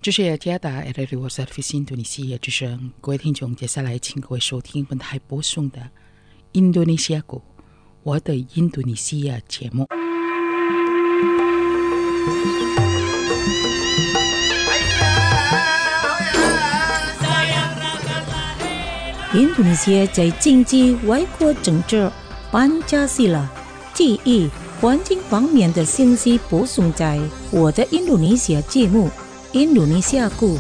这是雅加达 RRI Service 印度尼西亚之声，各位听众，接下来请各位收听本台播送的印度尼西亚国我的印度尼西亚节目。 印度尼西亚在经济、外国政治、班加西拉、记忆、环境方面的信息播送在我的印度尼西亚节目印度尼西亚故。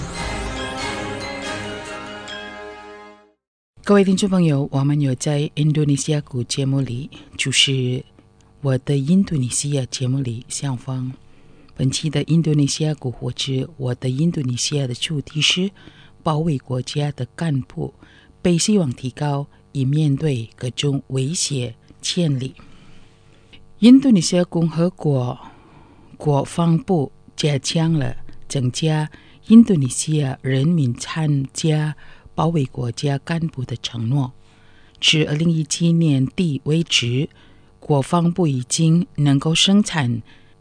各位听众朋友，我们有在印度尼西亚故节目里，就是我的印度尼西亚节目里相逢。本期的印度尼西亚故或者我的印度尼西亚的主题是保卫国家的干部被希望提高，以面对各种威胁潜力。印度尼西亚共和国国防部加强了增加印度尼西亚人民参加保卫国家干部的承诺。至2017年底为止，国防部已经能够生产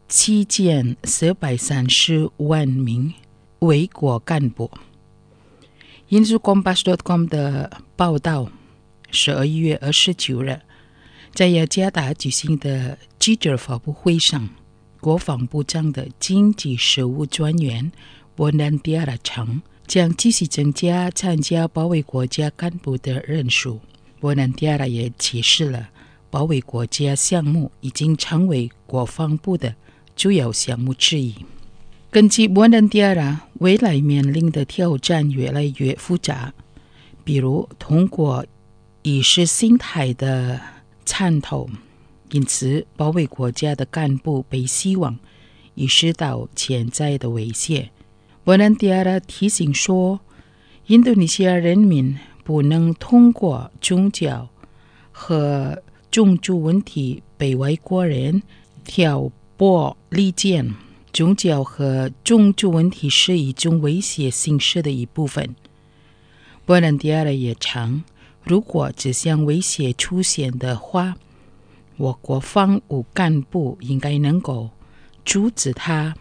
7430万名卫国干部。引述 Kompas.com 的报道，12月29日，在雅加达举行的记者发布会上，国防部长的经济事务专员博南迪亚拉称，将继续增加参加保卫国家干部的人数。博南迪亚拉也解释了，保卫国家项目已经成为国防部的主要项目之一。根据博南迪亚拉，未来面临的挑战越来越复杂，比如通过意识形态的参透，因此保卫国家的干部被希望意识到潜在的威胁。博南迪亚拉提醒说，印度尼西亚人民不能通过宗教和种族问题被外国人挑拨离间。宗教和种族问题是一种威胁形式的一部分。博南迪亚拉也称，如果这项威胁出现的话，我国防务干部应该能够阻止它。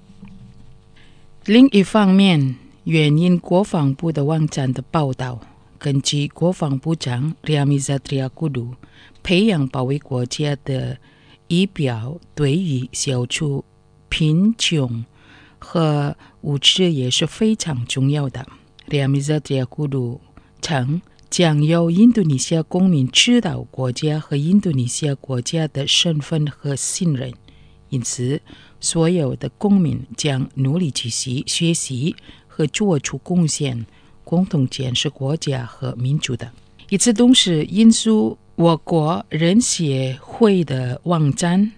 另一方面，援引国防部的网站的报道，根据国防部长Riamizatria Kudu，培养保卫国家的仪表对于消除贫穷和物质也是非常重要的。Riamizatria Kudu称，将由印度尼西亚公民知道国家和印度尼西亚国家的身份和信任，因此所有的公民将努力学习和做出贡献，共同建设国家和民族的。与此同时，引述我国人协会的网站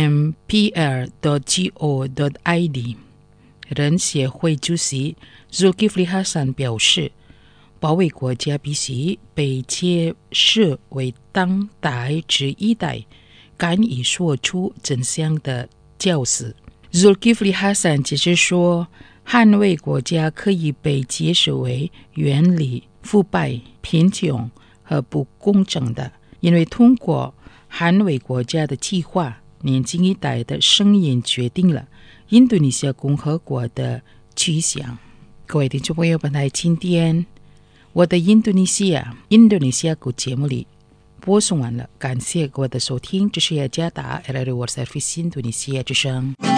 mpr.go.id， 人协会主席 Zulkifli Hasan 表示，保卫国家必须被揭示为当代之一代敢于说出真相的教师。Zulkifli Hasan 解释说，捍卫国家可以被解释为远离腐败、贫穷和不公正的，因为通过捍卫国家的计划，年轻一代的声音决定了印度尼西亚共和国的去向。各位听众朋友，本台今天我的印度尼西亚国节目里播送完了，感谢各位的收听，这是雅加达 RRI Service 印度尼西亚之声。